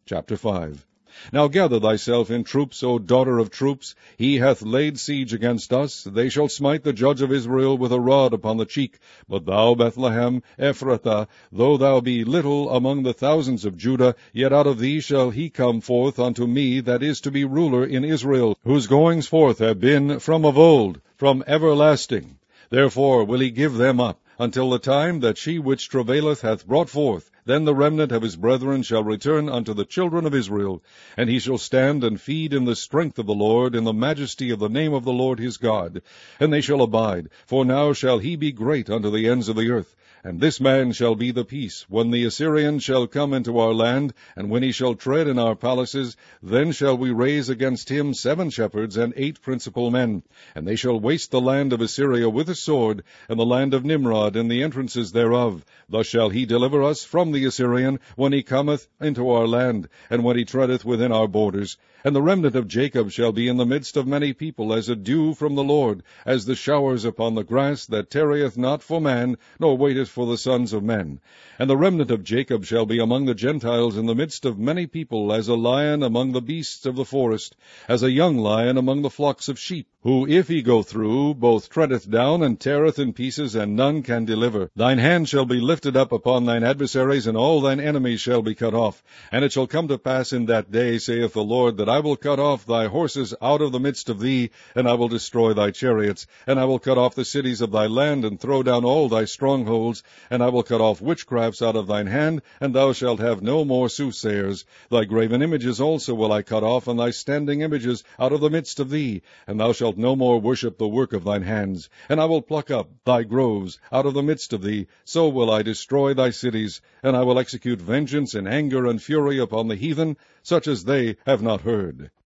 Chapter 5. Now gather thyself in troops, O daughter of troops. He hath laid siege against us. They shall smite the judge of Israel with a rod upon the cheek. But thou, Bethlehem, Ephrathah, though thou be little among the thousands of Judah, yet out of thee shall he come forth unto me that is to be ruler in Israel, whose goings forth have been from of old, from everlasting. Therefore will he give them up, until the time that she which travaileth hath brought forth. Then the remnant of his brethren shall return unto the children of Israel, and he shall stand and feed in the strength of the Lord, in the majesty of the name of the Lord his God. And they shall abide, for now shall he be great unto the ends of the earth. And this man shall be the peace, when the Assyrian shall come into our land, and when he shall tread in our palaces, then shall we raise against him 7 shepherds and 8 principal men. And they shall waste the land of Assyria with a sword, and the land of Nimrod and the entrances thereof. Thus shall he deliver us from the Assyrian, when he cometh into our land, and when he treadeth within our borders. And the remnant of Jacob shall be in the midst of many people, as a dew from the Lord, as the showers upon the grass, that tarrieth not for man, nor waiteth for the sons of men. And the remnant of Jacob shall be among the Gentiles in the midst of many people, as a lion among the beasts of the forest, as a young lion among the flocks of sheep, who, if he go through, both treadeth down and teareth in pieces, and none can deliver. Thine hand shall be lifted up upon thine adversaries, and all thine enemies shall be cut off. And it shall come to pass in that day, saith the Lord, that I will cut off thy horses out of the midst of thee, and I will destroy thy chariots. And I will cut off the cities of thy land, and throw down all thy strongholds. And I will cut off witchcrafts out of thine hand, and thou shalt have no more soothsayers. Thy graven images also will I cut off, and thy standing images out of the midst of thee. And thou shalt no more worship the work of thine hands. And I will pluck up thy groves out of the midst of thee. So will I destroy thy cities. And I will execute vengeance in anger and fury upon the heathen, such as they have not heard.